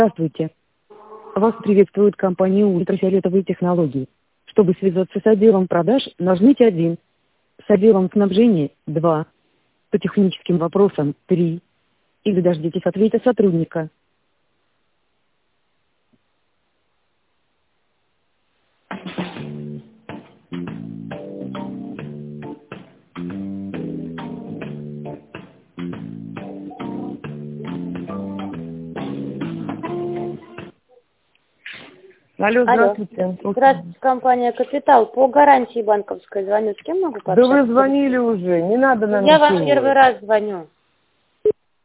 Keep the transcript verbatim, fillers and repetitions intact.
Здравствуйте. Вас приветствует компания «Ультрафиолетовые технологии». Чтобы связаться с отделом продаж, нажмите один. С отделом снабжения – два. По техническим вопросам – три. Или дождитесь ответа сотрудника. Алло, здравствуйте. Алло. Здравствуйте, компания «Капитал». По гарантии банковской звоню. С кем могу Да пообщаться? вы звонили уже, не надо нам Я ничего. вам первый раз звоню.